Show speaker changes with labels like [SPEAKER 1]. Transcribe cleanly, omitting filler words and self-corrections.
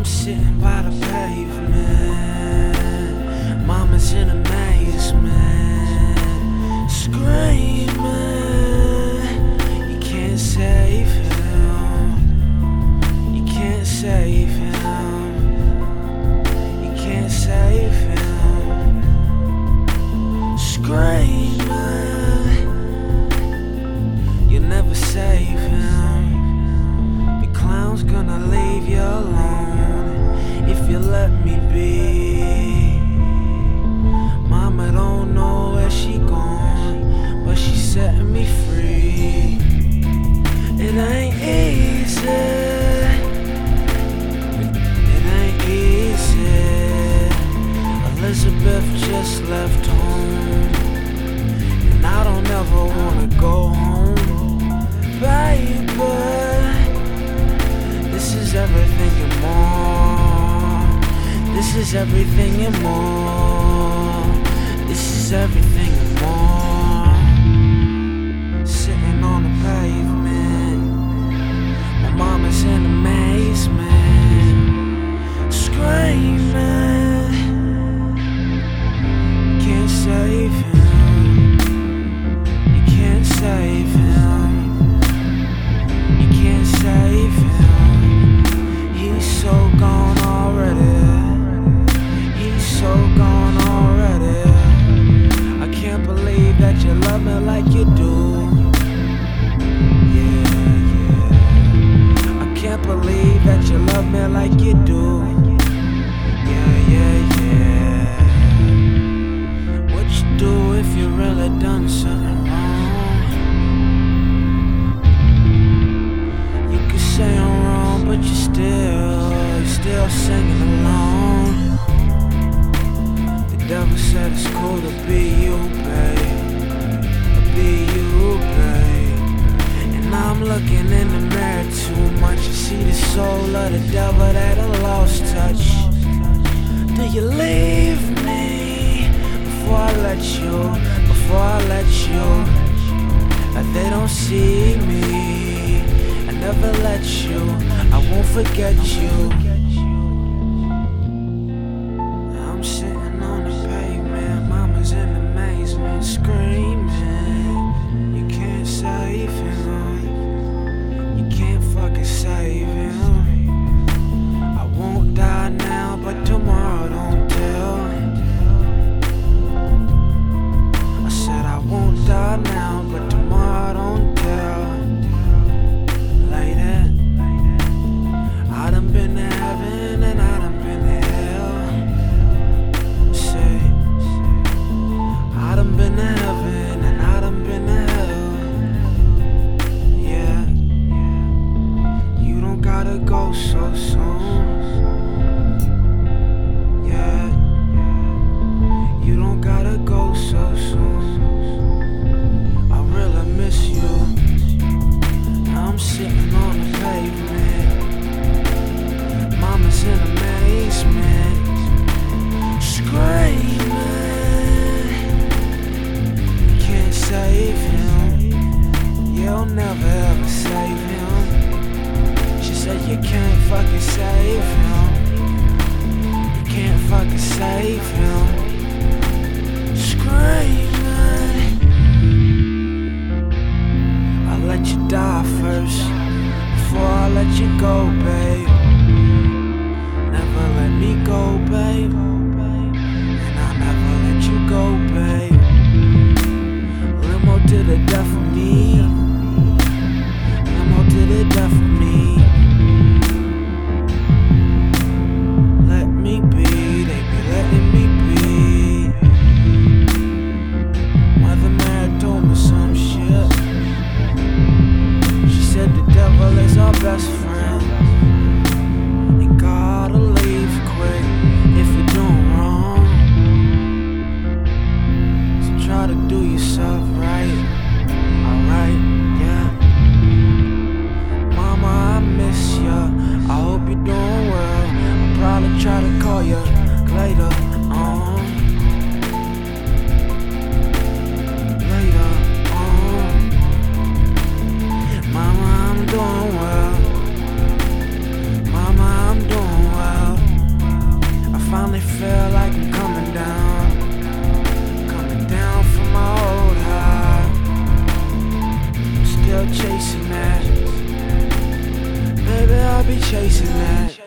[SPEAKER 1] I'm sitting by the pavement, mama's in amazement, screaming, you can't save him, you can't save him, you can't save him, screaming, you'll never save him, the clown's gonna leave you alone if you let me be. Mama don't know where she gone, but she's setting me free. It ain't easy, it ain't easy. Elizabeth just left home, and I don't ever wanna go home, baby. This is everything and more. This is everything and more. This is everything and more. Sitting on the pavement, my mama's in amazement, screaming, can't save him, you can't save him, you can't save him. He's so gone already, he's so gone already. I can't believe that you love me like you do. Yeah, yeah. I can't believe that you love me like you do. Yeah, yeah, yeah. What you do if you really done something wrong? You could say I'm wrong, but you're still singing along. The devil said it's cool to be you, babe, be you, babe. And I'm looking in the mirror too much. You see the soul of the devil that I lost touch. Do you leave me before I let you, before I let you? Like they don't see me, I never let you, I won't forget you. I'm sitting on the pavement, mama's in amazement, screaming, you can't save him, you can't fucking save him. I won't die now, but tomorrow don't tell. I said I won't die now, but tomorrow don't tell. Like that, I done been there. only feel like I'm coming down from my old high. I'm still chasing that. Baby, I'll be chasing that.